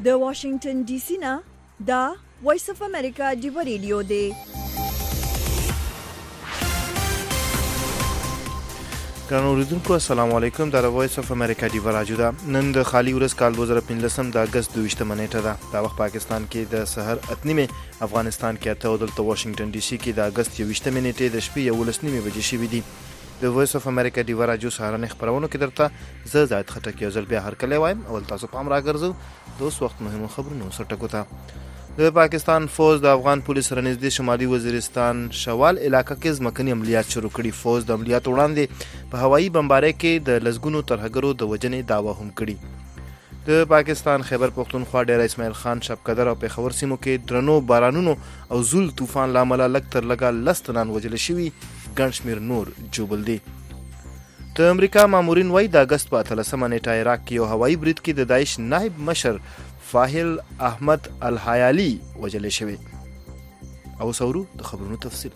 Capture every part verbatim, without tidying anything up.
د واشنگټن ډي سي نه دا وایس اف امریکا ډیو ریډیو دی. ګرانو اوریدونکو السلام علیکم. دا وایس اف امریکا ډیو راډیو ده. نن د خالی ورځ کال دوه زره پنځلس د اگست دویشتمه نیټه ده. دا وخت پاکستان کې د سحر اتنیمه، افغانستان کې اته او دلته واشنگټن ډي سي کې د اگست یویشتمه نیټه د شپې یولس نیمه بجې شوې دي. د وایس اف امریکا ډیو راډیو سهارنې خبرونو کې درته زه زاید خټک یو ځل بیا هرکلی وایم. اول تاسو پام راګرځو د اوس وخت مهمو خبرونو سره ټکو ته. د پاکستان فوج د افغان پولیس سره نږدې شمالي وزیرستان شوال علاقه کې ځمکني عملیات شروع کړي. فوج د عملیات وړاندې په هوایي بمبارۍ کې د لسګونو ترهګرو د وژنې دعوه هم کړي. د پاکستان خیبر پختونخوا ډیر اسماعیل خان، شبقدر او پیښور سیمو کې درنو بارانونو او زول طوفان لامل لږ تر لږه لس تنان وژل شوي، ګڼ شمېر نور جوبل دي. د امریکا مامورین وایي د اګست په اتلسمه نیټه عراق کې یو هوایي برید کې د داعش نائب مشر فاحل احمد الحیالي وژل شوی. او سورو د خبرونو تفصیل.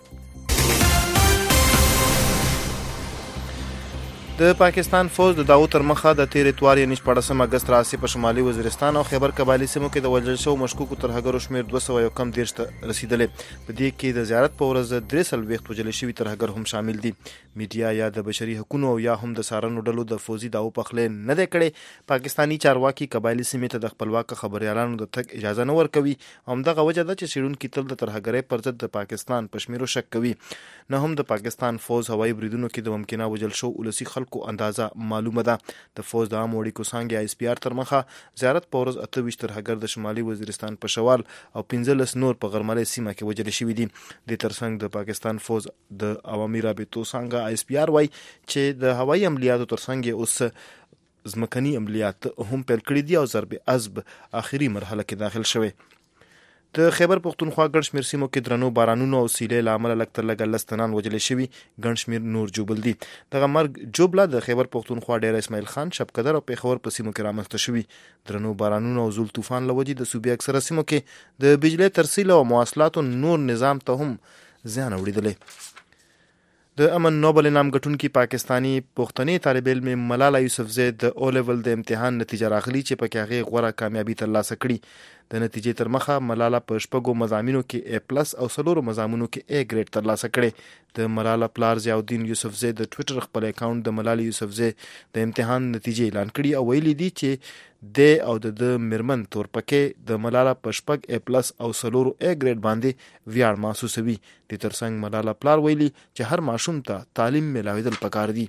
د پاکستان فوج د داو تر مخه د تیر اتوار یعنی شپاړسم اګست راځي په شمالي وزیرستان او خیبر قبایلی سیمو کې د وژل شوو مشکوکو ترهګرو شمېر دوه سوه یو کم دېرش ته رسیدلې. په دې کې د زیارت په ورځ درې څلوېښت وژل شوي ترهګر هم شامل دي. میډیا یا د بشري حقوقو او یا هم د څارنو ډلو د فوجي داو پخلی نه دی کړی. پاکستاني چارواکي قبایلی سیمې ته د خپلواک خبریالانو د تګ اجازه نه ورکوي. همدغه وجه ده چې څېړونکي تل د ترهګرۍ پر ضد د پاکستان په شمیرو شک کوي. نه هم د پاکستان فوج هوایي بریدونو کې د ممکنه وژل شوو ولسي خلکو اندازه معلومه ده. د فوج د عام اړیکو څانګې آی اس پی آر تر مخه زیارت په ورځ اته ویشت ترهګر د شمالي وزیرستان په شوال او پنځلس نور په غرملۍ سیمه کې وژل شوي دي. د ترڅنګ د پاکستان فوج د عوامي رابطو څانګه آی اس پی آر وایي چې د هوایي عملیاتو ترڅنګ اوس ځمکني عملیات هم پیل کړي دي او ضرب عضب آخري مرحله کې داخل شوی. د خیبر پختونخوا ګڼ شمېر سیمو کې درنو بارانونو او سیلۍ له امله لږ تر لږه لس تنان وژل شوي، ګڼ شمېر نور جوبل دي. دغه مرګ جوبله د خیبر پختونخوا ډیر اسماعیل خان، شبقدر او پیښور په سیمو کې رامنځته شوي. درنو بارانونو او زول طوفان له وجې د صوبې اکثره سیمو کې د بجلۍ ترسیل او مواصلاتو نور نظام ته هم زیان اړېدلی. د امن نوبل انعام ګټونکي پاکستانی پښتنې طالب علم ملاله یوسفزۍ د او لیول د امتحان نتیجه راغلی چې پکې هغې غوره کامیابي ترلاسه کړي. د نتیجې تر مخه ملاله په شپږو مضامینو کې ای پلس او څلورو مضامینو کې ای ګریډ ترلاسه کړی. د ملاله پلار ضیاءالدین یوسفزۍ د ټویټر خپل اکاونټ د ملالې یوسفزۍ د امتحان نتیجې اعلان کړي او ویلي دي چې د او د میرمن تورپکې د ملاله په شپږ ای پلس او څلورو ای ګریډ باندې ویاړ محسوسوي. د ترڅنګ ملاله پلار ویلي چې هر ماشوم ته تعلیم میلاویدل پکار دي.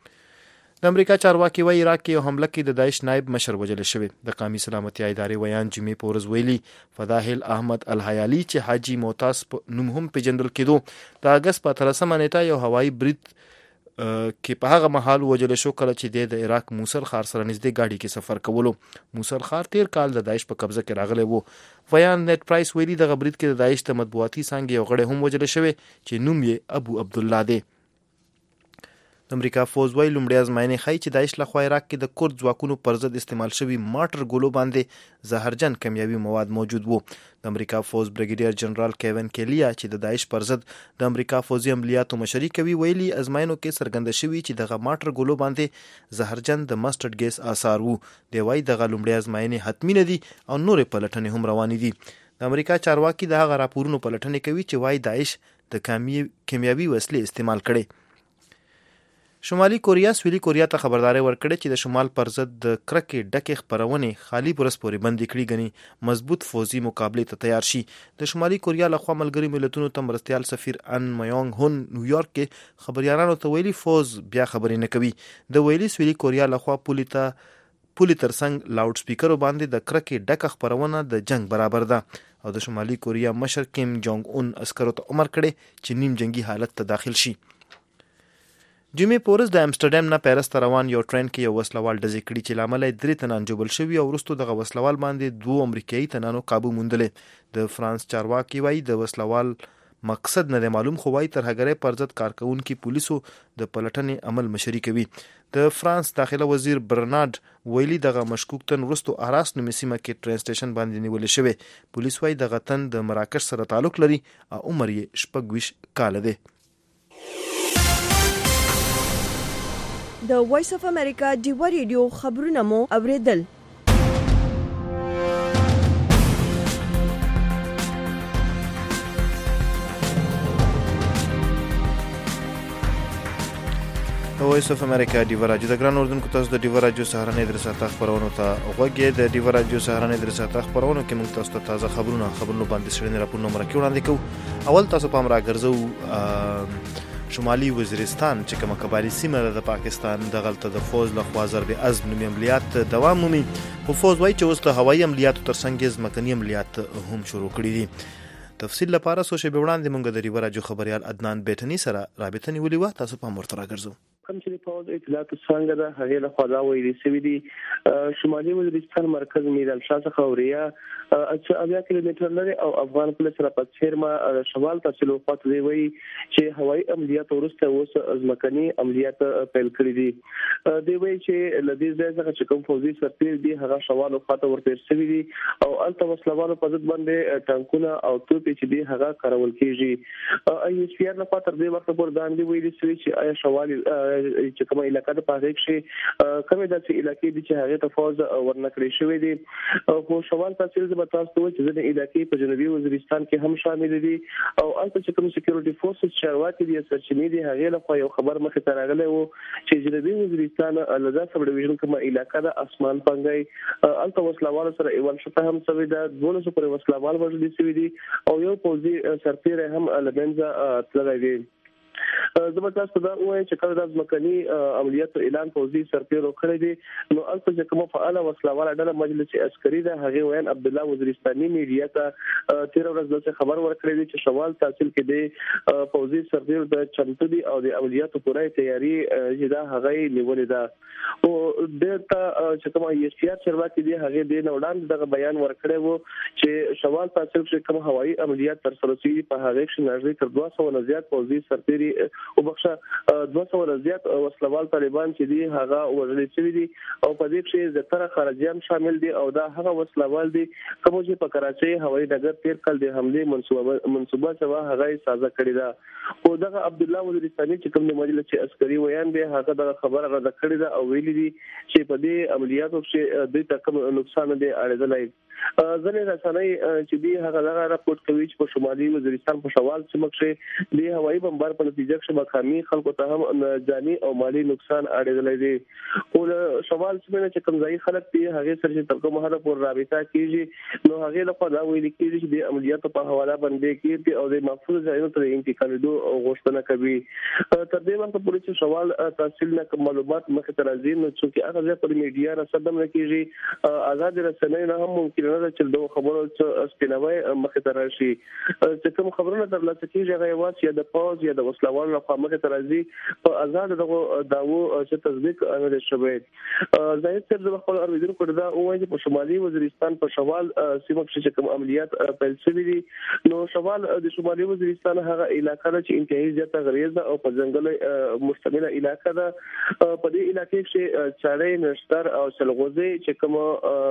د امریکا چارواکي وایي عراق کې یو حمله کې د داعش نائب مشر وژل شوی. د قومي سلامتیا ادارې ویان جمعې په ورځ ویلي فاحل احمد الحیالي چې حاجي معتز په نوم هم پیژندل کېدو د اګست په اتلسمه نیټه یو هوایي برید کې په هغه مهال وژل شو کله چې د عراق موصل ښار سره نږدې ګاډي کې سفر کولو. موصل ښار تیر کال د داعش په قبضه کې راغلی وو. ویان نیټ پرایس ویلي دغه برید کې د داعش د مطبوعاتي څانګې یو غړی هم وژل شوی چې نوم یې ابو عبدالله دی. د امریکا فوج وایي لومړی ازموینې ښایي چې داعش لخوا عراق کې د کورد ځواکونو پر ضد استعمال شوي ماټر ګولو باندې زهرجن کیمیاوي مواد موجود وو. د امریکا فوج بریګیډیر جنرال کیوین کیلیا چې د داعش پر ضد د امریکا فوجي عملیاتو مشري کوي ویلي ازموینو کې څرګنده شوي چې دغه ماټر ګولو باندې زهرجن د مسټرډ ګیس آثار وو. دی وایي دغه لومړی ازموینې حتمي نه دي او نورې پلټنې هم روانې دي. د امریکا چارواکي د هغه راپورونو پلټنې کوي چې وایي داعش د کیمیاوي وسلې استعمال کړي. شمالي کوریا سویلي کوریا ته خبرداری ورکړې چې د شمال پر ضد د کرکې ډکې خپرونې خالی پرس پورې بندي کړي غني مضبوط فوجي مقابلې ته تیار شي. د شمالي کوریا لخوا ملګري ملتونو ته مرستیال سفیر ان میونګ هون نیویارک کې خبريالانو ته ویلي فوج بیا خبرې نه کوي. د ویلي سویلي کوریا لخوا پولي ته پولي ترڅنګ لاوډ سپیکرو باندې د کرکې ډکه خپرونه د جنگ برابر ده او د شمالي کوریا مشر کیم جونګ اون عسکرو ته امر کړی چې نیم جنگي حالت ته داخل شي. جمعې په ورځ د امسټرډام نه پیرس ته روان یو ټرین کې یو وسلوال ډزې کړي چې له امله یې درې تنان جوبل شوي او وروسته دغه وسلوال باندې دوو امریکایي تنانو قابو موندلې. د فرانس چارواکي وایي د وسلوال مقصد نه دی معلوم خو وایي ترهګرۍ پر ضد کارکوونکي پولیسو د پلټنې عمل مشري کوي. د فرانس داخله وزیر برنارډ ویلي دغه مشکوک تن وروسته اراس نومې سیمه کې ټرین سټیشن باندې نیول شوی. پولیس وایي دغه تن د مراکش سره تعلق لري او عمر یې شپږ ویشت کاله دی. د وایس اف امریکا ډیو ریډیو خبرونه مو اوریدل. وایس اف امریکا ډیو راډیو د ګران اردوونکو تاسو د ډیو راډیو سهارنۍ درساته خبرونه ته غوږی د ډیو راډیو سهارنۍ درساته خبرونه کې موږ تاسو ته تازه خبرونه خبرونه باندې سړنی راپورونه مرکه وړاندې کوو. اول تاسو پام راګرځو شمالي وزیرستان چې کومه قبایلی سیمه د پاکستان د غلطه د فوز له خوا ضرب عزم نومي عملیات دوام مومي. خو فوز وایي چې اوس د هوایي عملیاتو ترڅنګ ځمکني عملیات هم شروع کړي دي. تفصیل لپاره سو شی به وړاندې موږ د ډیو راډیو خبريال عدنان بیٹنی سره رابطه نیولې و. تاسو پام ورته راګرځو. کوم چې په فوز اطلاعات څنګه ده هغه له خوا دا ویلي سوي دي شمالي وزیرستان مرکز میرال شاه څخه اوریا چې اویا کیلومتر لري او افغان پولیس سره په چیرما شمال ته چلو پات دی وی چې هوایي عملیات ورسته اوس ځمکني عملیات پیل کړی دي. دی وی چې لدې ځای څخه چې کوم فوزي سرتیر دي هغه شوال خواته ورته سوي دي او الته وسلوالو په ضد باندې ټانکونه او توپې چې دي هغه کارول کیږي. ای اس پی ار نه پاتر دی وخت پر باندې ویلي سوي چې آیا شوال چې کومه علاقه د پاږی شي کومه د علاقې دي چې هغه ته فوز ورنکړې شوې دي. خو شوال تحصیل د تاسو ته چې د علاقې په جنوبي وزیرستان کې هم شامل دي او البته چې کوم سکیورټي فورسز چارواکي دي سرچینې دي هغه له خو یو خبر مخه ته راغلی وو چې جنوبي وزیرستان لږه سب ډیویژن کومه علاقه د اسمان پنګي البته وسلوال سره ایوان شته هم سوي د دولسو پر وسلوال وژل شوي دي او یو پوزي سرتیر هم لبنځه تللی دی. زما تاسو دا وایي چې کله د ځمکني عملیات اعلان فوزي سرتیرو کړی دي نو البته چې کومه فعاله وسلواله ډله مجلس عسکري ده هغه وین عبد الله وزیرستاني میډیا ته تیر ورځ د خبر ورکړی دی چې شوال تحصیل کې دی فوزي سرتیر د چمتو دي او د عملیاتو پوره تیاری چې دا هغه نیولې ده او دته چې کومه ایس پی ار چرواکي دی هغه د نوړاند دغه بیان ورکړی وو چې شوال تحصیل کې کوم هوایي عملیات تر سره شي په هغه کې نږدې تر دوه سوه نه زیات فوزي سرتیر او بخښه دوه سوه زیات وسلوال طالبان چې دي هغه وژل شوي دي او په دې کې زیاتره خارجيان شامل دي او دا هغه وسلوال دي کوم چې په کراچۍ هوایي ډګر تیر کال د حمله منصوبه منصوبه شوه هغه سازه کړی ده او دغه عبد الله وزیرستاني چې کوم د مجلس عسکري ویان دی هغه د خبره رد کړی ده او ویلي دي چې په دې عملیاتو کې د تکم نقصان دي اړیدلای. ځنې رسنۍ چې دی هغه دا راپورټ کوي چې په شمالي وزیرستان په شوال سیمه کې د هوایي بمبار په نتیجه کې مقامي خلکو ته هم جاني او مالی نقصان اړیدلی دی. او شوال سیمه چې کوم ځای خلک دي هغه سره چې تر کومه حد پورې رابطه کیږي نو هغه له خوا دا ویل کیږي چې د عملیاتو په حواله باندې کیږي او د محفوظ ځایونو ته انتقالېدو غوښتنه کوي. تر دې وخته پورې چې شوال تحصیل نه معلومات مخې ته راځي نو چې هغه ځای پر میډیا رسدم نه کیږي آزاد رسنۍ نه هم ممکن نه چې دوه خبرو چې سپینوي مخې ته راشي چې کوم خبرونه ترلاسه کیږي هغه واس یا د پاوز یا د وسلوال لخوا مخې ته راځي په آزاد دغه داوو چې تصدیق نه شوی. زاهد صاحب د خپل ارویدونکو دا وایي چې په شمالي وزیرستان په شوال سیمه کې چې کوم عملیات پیل شوي دي نو شوال د شمالي وزیرستان هغه علاقه ده چې انتهایی زیاته غریزه او په ځنګل مشتمله علاقه ده. په دې علاقې کې چاړې نشتر او سلغوزي چې کوم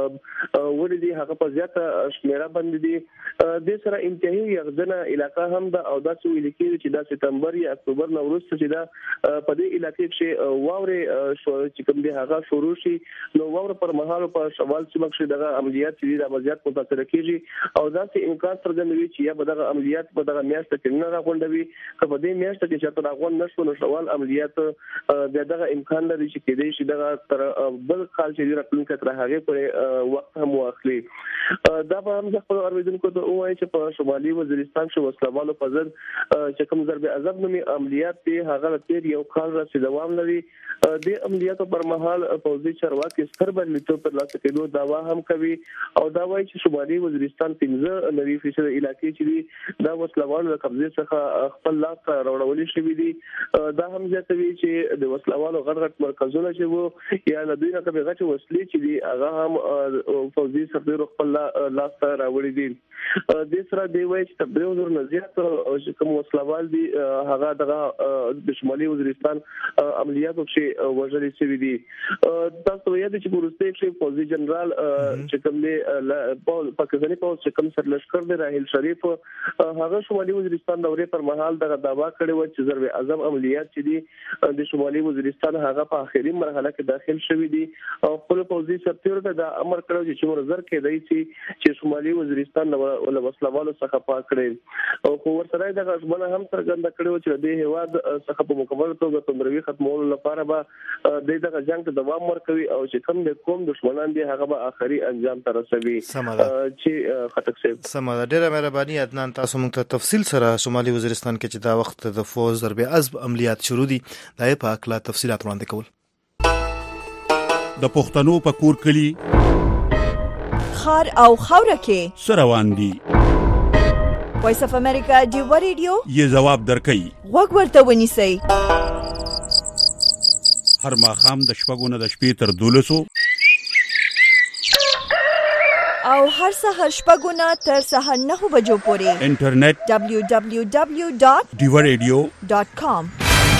ورې دي هغه په زیاته شمیره باندې دي د سره انتهایی یغزنه علاقه هم ده او دا څه ویل کېږي چې د سپتمبر یا اکتوبر نو وروسته چې دا په دې علاقې کې واورې چې کوم دي هغه شروع شي نو واور پر مهال په شوال سیمه کې دغه عملیات چې د عملیات متاثر کیږي او دا چې امکان څرګندوي چې یا به دغه عملیات په دغه میاشت کې نه راغونډوي که په دې میاشت کې چې تر راغون نشو نو شوال عملیات د دغه امکان لري چې کېدای شي دغه تر بل کال چې راتلونکي تر هغه پورې وخت هم واخلي. دا به هم خپل ارویدونکو ته وایي چې په شمالي وزیرستان کې وسلوالو په ضد چې کوم ضرب عذاب نومي عملیات دي هغه تیر یو کال راځي دوام لري. د عملیاتو پر مهال پوځي چارواکي ستر بریالیتوب ترلاسه کېدو داوا هم کوي او دا وایي چې شمالي وزیرستان پنځه نوي فیصد علاقې چې دي دا وسلوالو له قبضې څخه خپل لاس ته راوړل شوي دي. دا هم زیاتوي چې د وسلوالو غټ غټ مرکزونه چې وو یا د دوی نه کومې غټې وسلې چې دي هغه هم فوزي سرتیرو خپل لاس ته راوړي دي. د سره دی وایي چې تبلیغ نور نه زیات کوم وسلوال دي هغه دغه د شمالي وزیرستان عملیاتو کې وژل شوي دي. تاسو یاد چې پولیسي کې فوزي جنرال چې کوم دی پاکستاني پولیس چې کوم سرلشکر دی راهیل شریف هغه شمالي وزیرستان دورې پر مهال دغه داوا کړی و چې ضرب اعظم عملیات چې دي د شمالي وزیرستان هغه په اخري مرحله کې داخل شوي دي او خپل فوزي سرتیرو ته دا امر کړو چې څومره زر کې کېدای شي چې شمالي وزیرستان له وسلوالو څخه پاک کړي او خو ورسره د غشبنه هم څرګنده کړو چې د هیواد څخه په مکمل توګه تندروي ختمولو لپاره به د دغه جنگ ته دوام ورکوي او چې کوم د قوم دشمنان دي هغه به آخري انجام ته رسوي چې خټک صاحب سمه ده. ډیره مهرباني عدنان، تاسو موږ ته تفصیل سره شمالي وزیرستان کې چې دا وخت د فوز ضرب عزب عملیات شروع دي دا په اکلا تفصيلات وړاندې کول. د پښتنو په کور کلی خار او خوره کې سروان دي. وایس اف امریکا ډیو ریډیو یې جواب درکړي. وګ ورته ونیسئ. هر ماښام د شپږو نه د شپې تر دولسو او هر سهار شپږو نه تر سهار نهو بجو پورې انټرنیټ دبلیو دبلیو دبلیو ډاٹ ډیو ریډیو ډاٹ کام.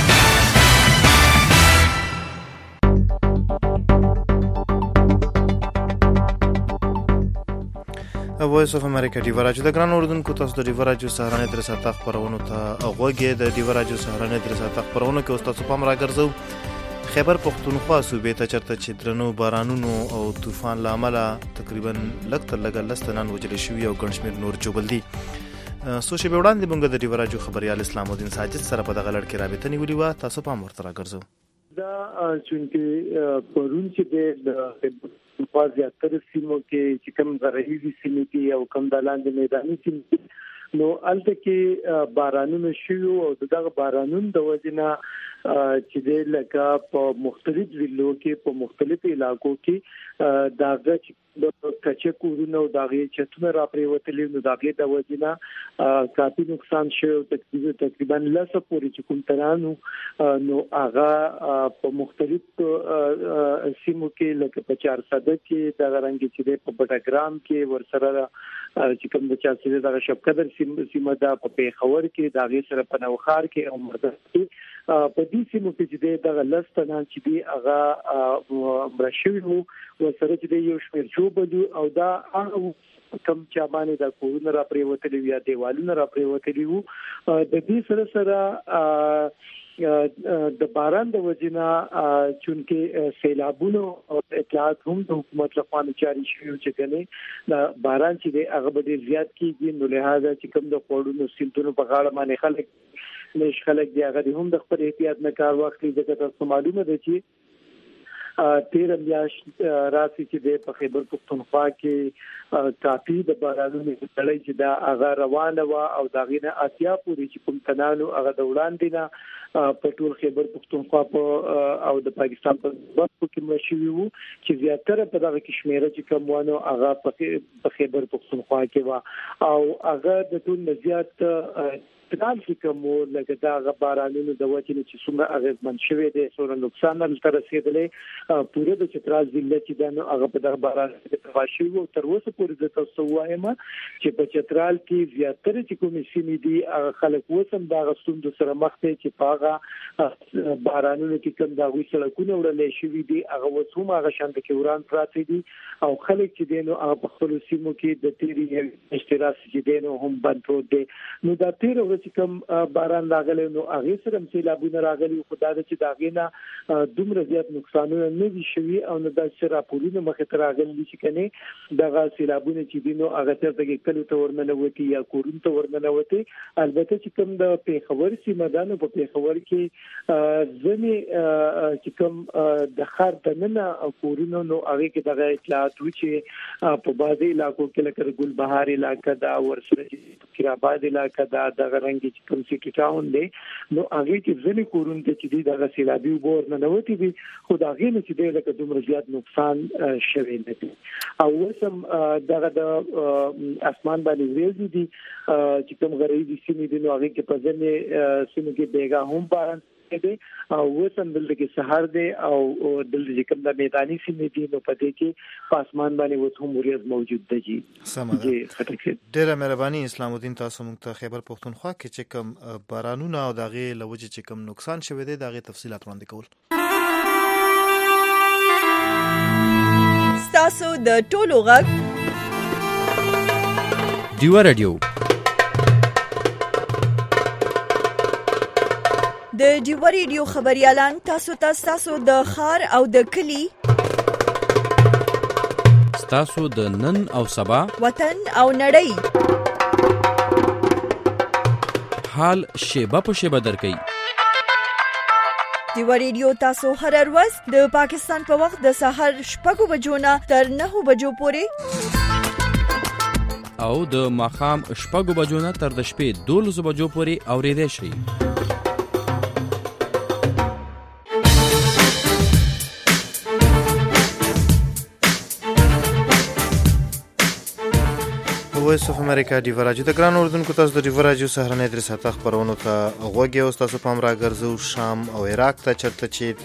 وایس اف امریکا ډیو راجو د ګران اردوونکو تاسو د ډیو راجو سهارنې در ساته خبرونو ته اوغوږی د ډیو راجو سهارنې در ساته خبرونو کې اوس تاسو پام راګرځو. خیبر پختونخوا صوبې ته چرته چې درنو بارانونو او طوفان لامل تقریبا لږ تر لږه لستنان وجل شوی او ګڼشمیر نور جوبل دي. سوشي به وړاندې موږ د ډیو راجو خبريال اسلام الدین ساجد سره په دغه لړ کې رابطه نیولې و. تاسو پام ورته راګرځو. دا چونکه پرون چې د په زیاتره سیمو کې چې کوم غربي سیمې کې او کوم د لاندې میداني سیمې نو الته کې بارانونه شوي او دغه بارانونو د وجنه چې د لکه په مختلف ضلعو کې په مختلفو علاقو کې داغه د کچې کورونو او داغه چتونه را پریوتلې نو داغه د وجنه کافي نقصان شوی تقریبا تقریبا لسه پورې چې کوم ترانو نو هغه په مختلف سیمو کې لکه په چار صده کې د رنګ چې په بټاګرام کې ورسره چې کوم د چا چې د شپقدر سیمه دا په پیښور کې داغه سره په نوخار کې او مرده کې په دې سیمو کې چې د غلستان چې دی هغه برښوي وو ورسره چې یو شمېر جوړ او دا هغه کم چا باندې د کورونو را پریوتلې یا دیوالونو را پریوتلې وو د دې سره سره د باران د وجنه چونکه سیلابونو او اطلاعات هم د حکومت لخوا جاری شوي چې کنه د باران چې دی هغه به زیات کیږي نو لہذا چې کوم د خوړونو سیمټونو په غاړه باندې خلک نش خلک دی هغه هم د خپل احتیاط نه کار واخلي ځکه تاسو معلومه ده چې تیر میاش راسي چې د په خیبر پختونخوا کې کافي د بارانونو لړۍ چې دا هغه روانه و او داغه نه اتیا پوری چې کوم تنانو هغه د وړاندې نه په ټول خیبر پختونخوا په او د پاکستان په وخت کې مشوي وو چې زیاتره په دغه کې شمیره چې کومونه هغه په خیبر پختونخوا کې و او هغه د ټول زیات تنال کې کومو لکه دا غبارانونو د وجه چې څومره اغیزمن شوی دی څومره نقصان تر رسیدلې پوره د چترال ضلع چې دا هغه په دغه باران کې تفاشي وو تر اوسه پورې د تاسو وایم چې په چترال کې زیاتره چې کوم سیمې دي هغه خلک وسم دا غستون د سره مخ ته چې پاغه بارانونو کې کوم دا وې سړکونه وړلې شوی دي هغه وسوم هغه شانت کې وران پراته دي او خلک چې دینو هغه په خپل سیمو کې د تیری اشتراک چې دینو هم بند پروت دي نو دا تیر چې کوم باران راغلی نو هغه سره سیلابونه راغلي خو دا چې داغه نه دومره زیات نقصانونه نه دي شوي او نه د شراپورینو مخه تر راغلي چې کنه دغه سیلابونه چې دینو هغه تر دغه کلو ته ورننه وتی یا کورون ته ورننه وتی البته چې کوم د پیښور سیمه دانو په پیښور کې ځنی چې کوم د خار دننه کورونو نو هغه کې دغه اطلاعات و چې په بعضي علاقو کې لکه ګل بهار علاقې دا ورسره چې کیراباد علاقې دا دغه رنګ چې کوم سیټي ټاون دی نو هغه کې ځنی کورون ته چې دغه سیلابي وبور نه نوتی دي خو دا غي نه چې د لکه دومره زیات نقصان شوی نه دي او وسم دغه د اسمان باندې ویل دي چې کوم غریبي سیمې دي نو هغه کې په ځنې سیمې کې بیګا هم باران دي او وسم دلته کې سحر دي او دلته چې کوم د میداني سیمې دي نو په دې کې په اسمان باندې وڅ هم وريز موجود دي سمه ډیره مهرباني اسلام الدین تاسو موږ ته خیبر پختونخوا کې چې کوم بارانونه او دغه لوجه چې کوم نقصان شوه دي دغه تفصيلات وړاندې کول تاسو د ټولو غږ ډیو رادیو د ډیو ریډیو خبريالان تاسو ته تاسو د خار او د کلی ستاسو د نن او سبا وطن او نړۍ حال شیبه په شیبه درکې. دیوا ریډیو تاسو هر ورځ د پاکستان په وخت د سحر شپږ بجو نه تر نهه بجو پورې او د ماښام شپږ بجو نه تر د شپې دولس بجو پورې اورېدای شئ. وایس اف امریکا دیوا راډیو د ګران اردوونکو تاسو د دیوا راډیو سهارنۍ درې ساعته خبرونو ته غوږ یاست. تاسو پام راګرځو شام او عراق ته چرته چې د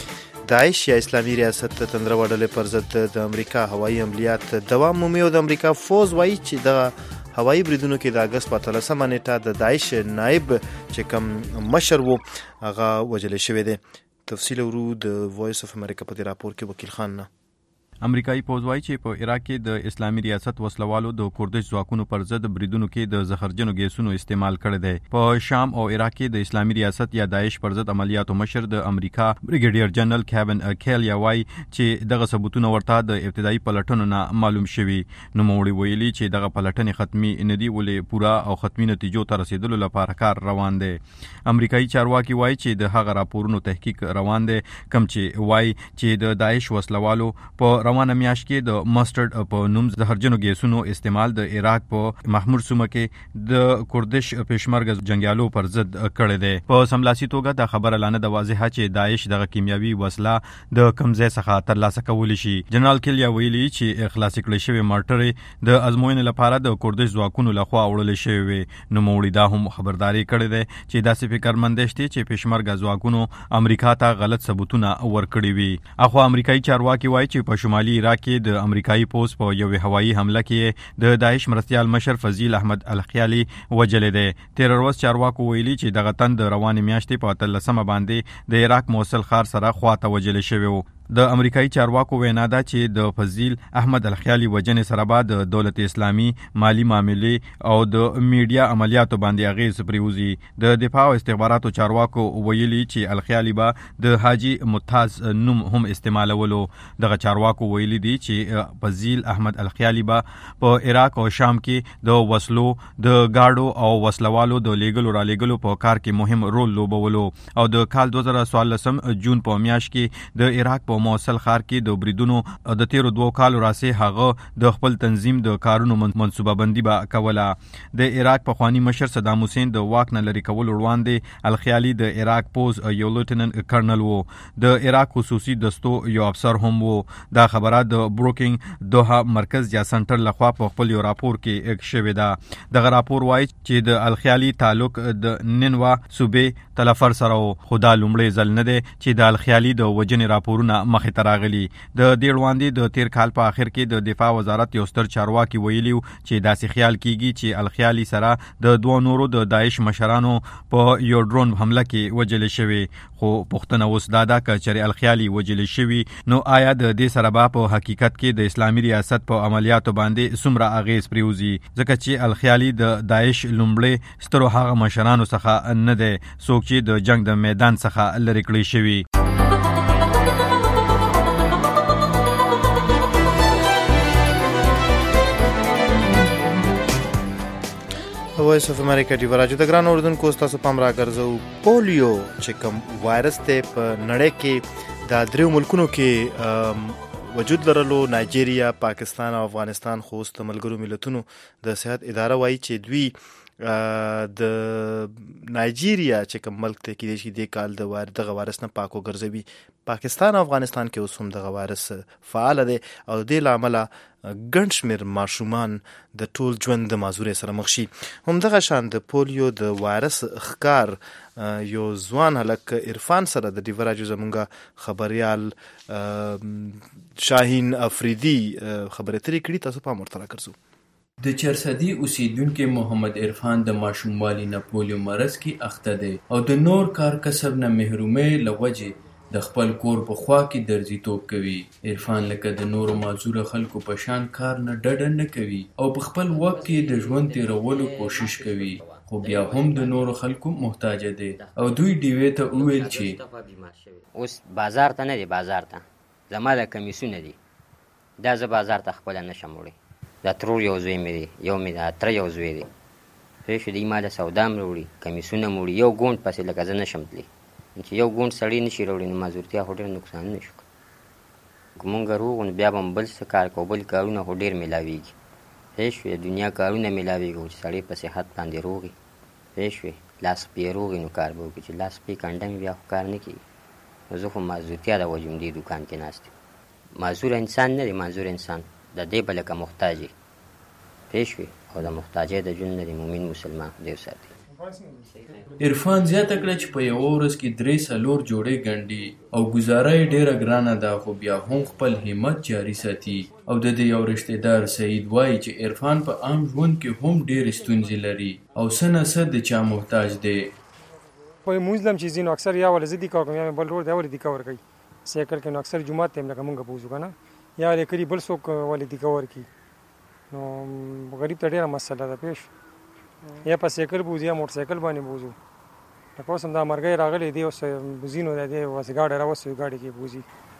داعش یا اسلامي ریاست تندره وډلې پر ضد د امریکا هوایي عملیات دوام مومي او د امریکا فوز وایي چې د هوایي بریدونو کې د اګست په اتلسمه نیټه د داعش نائب چې کوم مشر و هغه وژل شوی دی. تفصیل ورو د وایس اف امریکا په دې راپور کې وکیل خان نه. امریکایي پوځ وایي چې په عراق کې د اسلامي ریاست وسلوالو د کوردش ځواکونو پر ضد بریدونو کې د زهرجنو ګیسونو استعمال کړی دی. په شام او عراق کې د اسلامي ریاست یا داعش پر ضد عملیاتو مشر د امریکا بریګیډیر جنرال کیوین کیلیا وایي چې دغه ثبوتونه ورته د ابتدایي پلټنو نه معلوم شوي. نوموړي ویلي چې دغه پلټنې ختمي نه دي ولې پوره او ختمي نتیجو ته رسیدلو لپاره کار روان دی. امریکایي چارواکي وایي چې د هغه راپورونو تحقیق روان دی کوم چې وایي چې د داعش وسلوالو په روانه میاشت کې د مسترډ په نوم زهرجنو ګیسونو استعمال د عراق په محمود سیمه کې د کوردش پېشمرګه جنگیالو پر ضد کړی دی. په سملاسي توګه د خبره لانه د واضحه چې داعش دغه کیمیاوي وسله د کمزې څخه ترلاسه کولی شي. جنرال کیلیا ویلي چې خلاص کړي شوی مارټرې د ازموینې لپاره د کوردش ځواکونو لخوا وړل شوی وي. نوموړي دا هم خبرداري کړې ده چې داسې فکرمند دي چې پېشمرګه ځواکونو امریکا ته غلط ثبوتونه ورکړي وي. اخو امریکایي چارواکي وایي چې په شمالي عراق کې د امریکایي پوځ په یوې هوایي حمله کې د داعش مرستیال مشر فضیل احمد الخیالي وژلی دی. تیر ورځ چارواکو ویلي چې دغه تن د روانې میاشتې په اتلسمه باندې د عراق موصل ښار سره خواته وژلی شوی و. د امریکایي چارواکو وینا ده چې د فضیل احمد الخیالي وژنې سره به د دولت اسلامي مالی معاملې او د میډیا عملیاتو باندې اغیز پریوزي. د دفاع او استخباراتو چارواکو ویلي چې الخیالي به د حاجی متاز نوم هم استعمالولو. دغه چارواکو ویلي دي چې فضیل احمد الخیالي به په عراق او شام کې د وسلو د گاډو او وسلوالو د لیګلو را لیګلو په کار کې مهم رول لوبولو او د کال دوه زره څوارلسم جون په میاشت کې د عراق په موصل ښار کې د بریدونو د تیرو دوه کالو راسي هغه د خپل تنظیم د کارونو منصوبه بندي به کوله. د عراق پخوانی مشر صدام حسین د واک نه لري کول وړاندې الخیالي د عراق پوز یو لیوټننټ کرنل وو. د عراق خصوصي دستو یو افسر هم وو. دا خبره د بروکینګ دوحه مرکز یا سنټر لخوا په خپل یو راپور کې شوې ده. دغه راپور وایي چې د الخیالي تعلق د نینوا صوبې تلفر سره خو دا لومړی ځل نه دی چې د الخیالي د وژنې راپورونه مخې ته راغلي. د دې وړاندې د تیر کال په آخر کې د دفاع وزارت یو ستر چارواکي ویلي چې داسې خیال کیږي چې الخیالي سره د دوه نورو د داعش مشرانو په یو ډرون حمله کې وژل شوی. خو پوښتنه اوس دا ده که چېرې الخیالي وژل شوی نو آیا د دې سره به په حقیقت کې د اسلامي ریاست په عملیاتو باندې څومره اغیز پریوزي؟ ځکه چې الخیالي د داعش لومړی سترو هغه مشرانو څخه نه دی څوک چې د جنگ د میدان څخه لرې کړی شوی. وایس اف امریکا دیوا راډیو د ګران اردوونکو تاسو پام راګرځو. پولیو چې کوم وایرس ته په نړۍ کې د دریو ملکونو کې وجود لرلو، نایجیریا، پاکستان او افغانستان، خو د ملګرو ملتونو د صحت اداره وایي چې دوی د نایجیریا چې کوم ملک ته کې د دې کال د وایرس دغه وایرس نه پاک وګرځوي. پاکستان او افغانستان کې اوس هم دغه وایرس فعال دی او د دې لامل ګڼ شمېر ماشومان د ټول ژوند د معذورۍ سره مخ شي. همدغه شان د پولیو د وایرس ښکار یو ځوان هلک عرفان سره د دیوا راډیو زمونږ خبریال شاهین افریدي خبرې اترې کړي. تاسو پام ورته راګرځو. د چرسدي اوسیدونکو محمد عرفان د ماشوموالي نه پولیو مرض کې اخته دی او د نور کار کسب نه محرومۍ له وجې د خپل کور په خوا کې درځیتوب کوي. عرفان لکه د نورو معذوره خلکو په شان کار نه ډډه نه کوي او په خپل وخت کې د ژوند تیرولو کوشش کوي، خو بیا هم د نورو خلکو محتاج دي او دوی ډیوې ته وویل چې اوس بازار ته نه دی، بازار ته زما د کمیسونه دي دا زه بازار ته خپله نشم وړی. دا ترور یو زوی مې دی، یو مې د تره یو زوی دی. پوه شو، دوی ما له سودا م راوړي، کمیسونه م وړي، یو ګونډ پسې لکه زه نشم تللی. چې یو ګونډ سړی نشي راوړي نو مازورتیا خو ډېر نقصانونه شو. که مونږ روغ نو بیا به م بل څه کار کوو، بل کارونه خو ډېر میلاویږي. پوه شوې، د دنیا کارونه میلاویږي چې سړی په صحت باندې روغ وي. پوه شوې، لاس پې روغ وي نو کار به وکړي، چې لاس پې کنډه مې بیا خو کار نه کېږي. نو زه خو مازورتیا د وجې م دې دوکان کې ناست یم. معذور انسان نه دی، معذور انسان د دې به لکه محتاج وي. پوه شوې، او د محتاجۍ د ژوند نه دی مؤمن مسلمان خدای وساتي. عرفان زیاته کړه چې په یوه ورځ کې درې څلور جوړې ګنډي او ګزاره یې ډېره ګرانه ده، خو بیا هم خپل همت جاري ساتي. او د دې یو رشتې دار سعید وایي چې عرفان په عام ژوند کې هم ډېرې ستونزې لري او څه نه څه د چا محتاج دی. په مونځ لم چې ځینو اکثر یا ولې زه دیکا کوم یا بل روډ دی ولې دیکا ورکوي سایکل کې، نو اکثر جمعات ته هم لکه مونږ پوځو که نه، یا ولې کړي بل څوک ولې دیکا ورکوي. نو غریب ته ډېره مسله ده. پېښ یا په سایکل بوځي یا موټر سایکل باندې بوځو. لکه اوس هم دا مرګی راغلی دی، اوس ځینو دی اوس ګاډی راوستوي، ګاډي کې بوځي.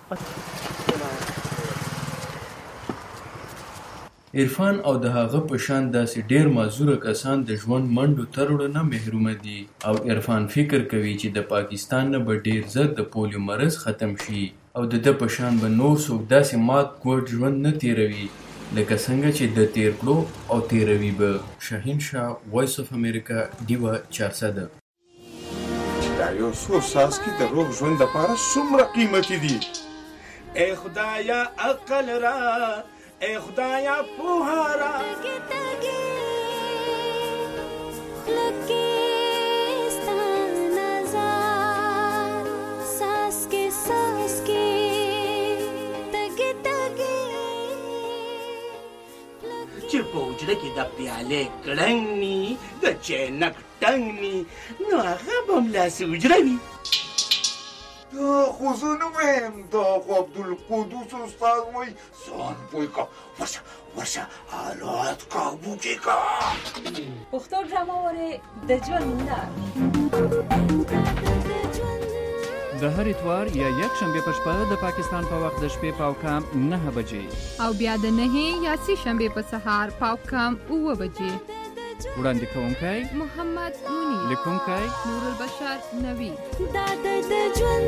عرفان او د هغه په شان داسې ډېر معذوره کسان د ژوند منډو تروړو نه محرومه دي. او عرفان فکر کوي چې د پاکستان نه به ډېر زر د پولیو مرض ختم شي او د ده په شان به نور څوک داسې مات ګوډ ژوند نه تیروي لکه څنګه چې د تیر کړو او تیروي به. شاهین شاه، وایس اف امریکا، ډیوه چارسده. دا یو څو څاڅکي د روغ ژوند لپاره څومره قیمتي دي. ای خدایا عقل را، ای خدایا پوهه را. چې په حجره کې د پیالې کړنګ ني، د چینک ټنګ ني، نو هغه به هملاسې حجره وي. دا خو زه نه وایم، دا خو عبدالقدوس استاد وایي. ځان پوه که، ورشه ورشه حالات کابو کې که. پښتو ډرامه ورې د ژوند لار د هر اتوار یا یک شنبه په شپه د پاکستان په وخت د شپې پاوکام نه بجې او بیا د نهه یا سه شنبه په سهار پاوکام اوه بجې. وړاندې کوونکی محمد منیر، لیکونکی نور البشر نوی. دا د ژوند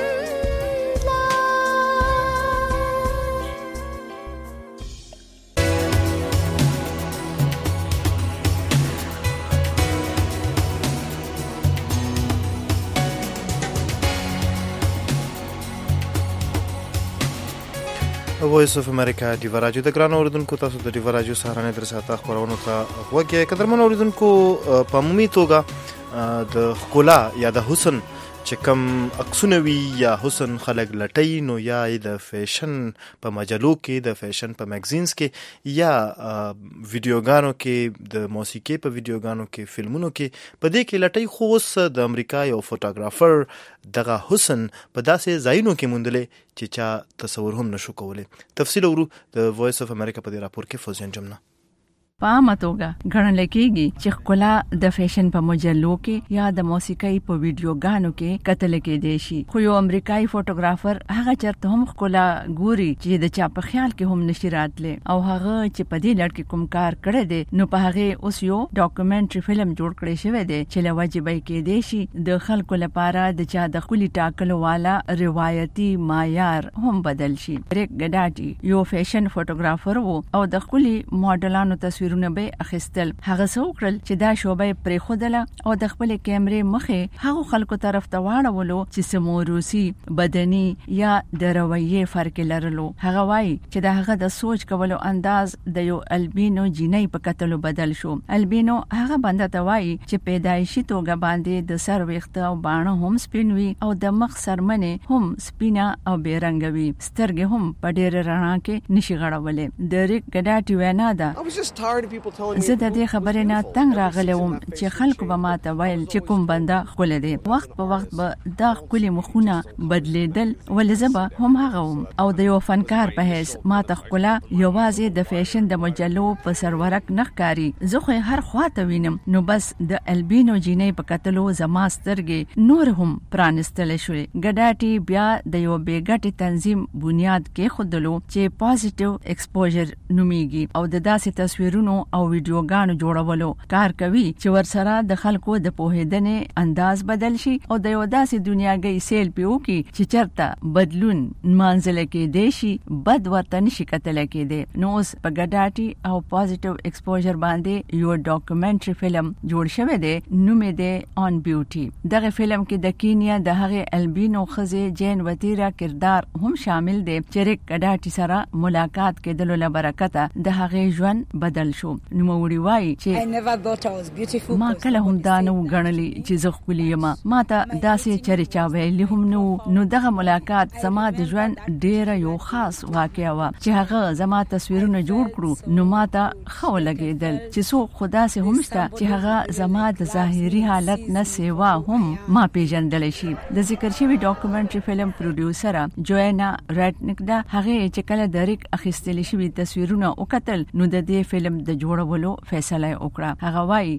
وایس اف امریکا ډیوا راډیو د ګران اوریدونکو، تاسو د ډیوا راډیو سهارنۍ درساته خبرونو ته غوږ یې. قدرمن اوریدونکو، په عمومي توګه د ښکلا یا د حسن چې کم عکسونه وي یا حسن خلک لټي، نو یا د فیشن په مجلو کې، د فیشن په میگزینز کې، یا ویډیوګانو کې، د موسیقي په ویډیوګانو کې، فلمونو کې، په دې کې لټي. خو اوس د امریکا یو فوټوګرافر دغه حسن په داسې ځایونو کې موندلی چې چا تصور هم نشو کولی. تفصیل ورو د وایس اف امریکا په دې راپور کې فوزیان جمنه. په عامه توګه ګڼل کېږي چې ښکلا د فیشن په مجلو کې یا د موسیقۍ په ویډیوګانو کې کتل کېدی شي. خو یو امریکایي فوټوګرافر هغه چرته هم ښکلا ګوري چې د چا په خیال کې هم نشي راتلی، او هغه چې په دې لړ کې کوم کار کړی دی نو په هغې اوس یو ډاکومنټري فلم جوړ کړی شوی دی چې له وجې به یې کېدی شي د خلکو لپاره د چا د ښکلي ټاکلو والا روایتي معیار هم بدل شي. ریک ګډاټي یو فیشن فوټوګرافر و او د ښکلي ماډلانو تصویر تصویرونه به اخیستل. هغه څه وکړل چې دا شوبه پرې خودله او د خپل کیمرې مخې هغه خلکو طرف ته واړولو چې سموروسی بدني یا د رویې فرق لرلو. هغه وایي چې دا هغه د سوچ کولو انداز د یو البینو جینۍ په کتلو بدل شو. البینو هغه بنده ته وایي چې پیدایشي توګه باندې د سر ویښته او باڼه هم سپین وي او د مخ سرمنې هم سپینه او بیرنګ وي. سترګې هم په ډېر رڼا کې نشي غړولې. د ریک ګډاټي وینا ده. زه د دې خبرې نه تنگ راغلی وم چې خلکو به ماته ویل چې کوم بنده ښکلی دی. وخت په وخت به دا ښکلي مخونه بدلیدل، ولې زه به هم هغه وم او د یو فنکار په حیث ماته ښکلا یوازې د فیشن د مجلو په سرورک نه ښکاري. زه خو هر خواته وینم، نو بس د البینو جینۍ په کتلو زما سترګې نور هم پرانستلی شوې. ګډاټي بیا د یو بې ګټې تنظیم بنیاد کېښودلو چې پازیټیو ایکسپوژر نومیږي او د داسې تصویرونو او ویډیوګانو جوړولو کار کوي چې ورسره د خلکو د پوهېدنې انداز بدل شي او د یو داسې دنیاګۍ سیل پې وکړي چې چېرته بدلون نمانځلی کېدی شي، بد ورته نشي کتلی کېدی. نو اوس په ګډاټي او پازیټیو ایکسپوژر باندې یو ډاکومنټري فلم جوړ شوی دی، نوم یې دی آن بیوټي. دغه فلم کې د کینیا د هغې البینو ښځې جین وتیرا کردار هم شامل دی چې ریک ګډاټي سره ملاقات کېدلو له برکته د هغې ژوند بدل شو. نوموړي وایي چې ما کله هم دا نه و ګڼلی چې زه ښکلي یم، ما ته داسې چرې چا ویلي هم نه و. نو دغه ملاقات زما د ژوند ډېره یو خاص واقعه وه چې هغه زما تصویرونه جوړ کړو. نو ما ته ښه ولګېدل چې څوک خو داسې هم شته چې هغه زما د ظاهري حالت نه سیوا هم ما پیژندلی شي. د ذکر شوي ډاکومنټري فلم پروډیوسره جوینا رایټنیک ده. هغې چې کله د ریک اخیستلی شوي تصویرونه وکتل نو د دې فلم د جوړولو فیصله وکړه. هغه وایي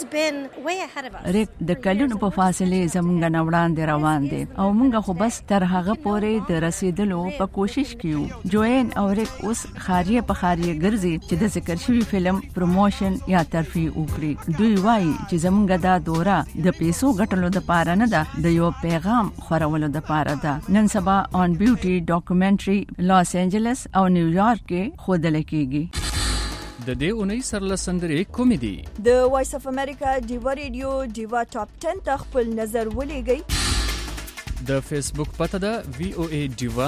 ریک د کلونو په فاصلې زمونږ نه وړاندې روان دی او مونږ خو بس تر هغه پورې د رسیدلو په کوشش کیو. جوین او ریک اوس خاریه په خاریه ګرځي چې د ذکر شوي فلم پروموشن یا ترفیع وکړي. دوی وایي چې زمونږ دا دوره د پیسو ګټلو د پاره نه ده، د یو پیغام خورولو د پاره ده. نن سبا آن بیوټي ډاکومنټري لاس انجلس او نیویارک کې ښودل کیږي. د دې اونۍ سرلسندرې کومې دي؟ د وایس اف امریکا ډیوا ریډیو ډیوا ټاپ ټن ته خپل نظر ولېږئ. د فیسبوک پته ده وی او ای ډیوا،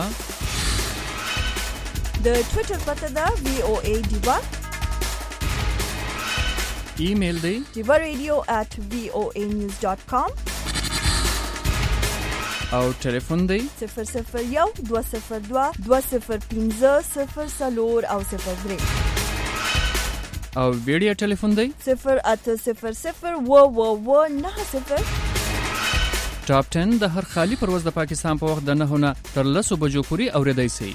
د ټویټر پته ده وی او ای ډیوا، ایمیل دی ډیوا ریډیو at وی او ای نیوز ډاٹ کام او ټلیفون دی صفر صفر یو دوه صفر دوه دوه صفر پنځه صفر څلور او صفر درې او ویډیو ټلیفون دی صفر اته صفر صفر و و و نه صفر. ټاپ ټن د هر خالی پرواز د پاکستان په وخت د نهو نه تر لسو بجو پورې اوریدای شي.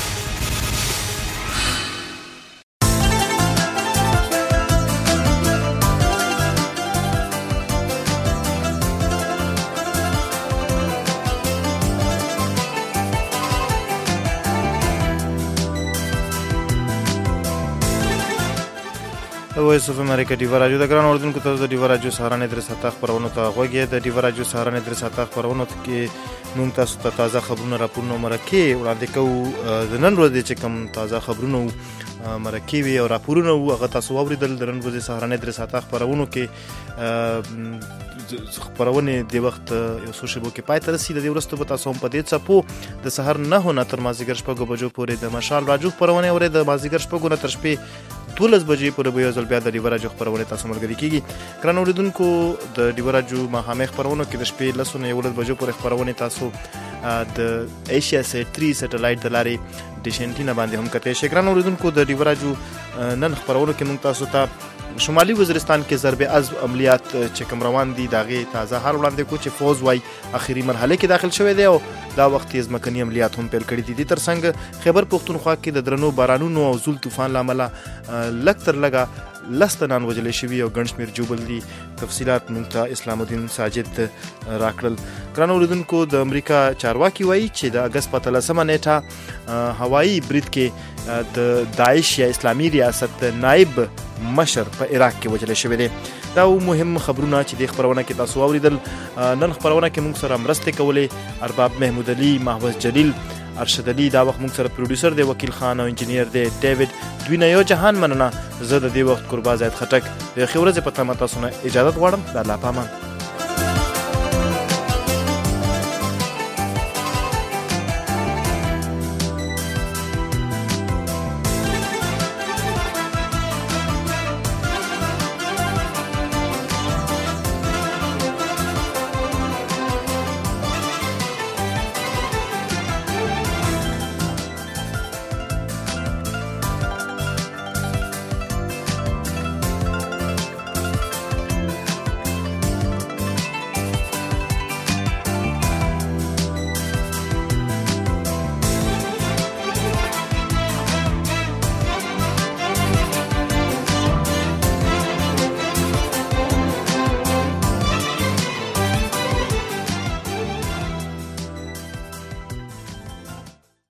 وایس اف امریکا ډیوا راډیو د ګران اوردونکو ته د ډیوا راډیو سهارنې درې ساعته خبرونه ته غوږی. د ډیوا راډیو سهارنې درې ساعته خبرونه کې موږ تاسو ته تازه خبرونه راپورونه مرکه وړاندې کوو. د نن ورځې چې کوم تازه خبرونه مرکه وي او راپورونه وو هغه تاسو واوریدل. د نن ورځې سهارنې درې ساعته خبرونه کې خبرونه د وخت یو څو شیبو کې پای ته رسیدي. د ورځې په تاسو هم په دې څپو د سحر نه هو نه تر مازیګر شپږ بجو پورې د مشال راجو خبرونه اوري. د مازیګر شپږ نه تر شپې دولس بجې پورې به یو ځل بیا د ډیوا راډیو خبرونه تاسو ملګري کیږي. ګران اوریدونکو د ډیوا راډیو ماښامي خبرونه کې د شپې لسو نه یولس بجو پورې خبرونه تاسو د ایشیا سیټ تھری سټلایټ د لارې ډیش انټینا باندې هم کته شي. ګران اوریدونکو د ډیوا راډیو نن خبرونه کې موږ تاسو ته شمالي وزیرستان کې ضرب عزم عملیات چې کوم روان دي داغه تازه حال وړاندې کو چې فوز وای اخیری مرحله کې داخل شوی دی او دا وخت یې ځمکني عملیات هم پیل کړي دي. ترڅنګ خیبر پختونخوا کې د درنو بارانونو او زول طوفان لامل لک تر لګه لستنان وجلې شوی او ګڼ شمېر جوبل دي. تفصيلات موږ ته اسلام الدین ساجد راکړل. ګران اوریدونکو د امریکا چارواکي وایي چې د اگست په اتلسمه نیټه هوایي برید کې د داعش یا اسلامي ریاست نائب مشر په عراق کې وجلې شوی دی. دا مهم خبرونه چې د خبرونه کې تاسو اوریدل. نن خبرونه کې موږ سره مرسته کولې ارباب محمود علي، محوز جلیل، ارشد علي، دا وخت موږ سره پروډوسر دی وکیل خان او انجینیر دی ډیوډ. دوی نه یو جهان مننه. زه د دې وخت قربا زید خټک د خبرې په تمه تاسو نه اجازه غواړم. د الله پامان.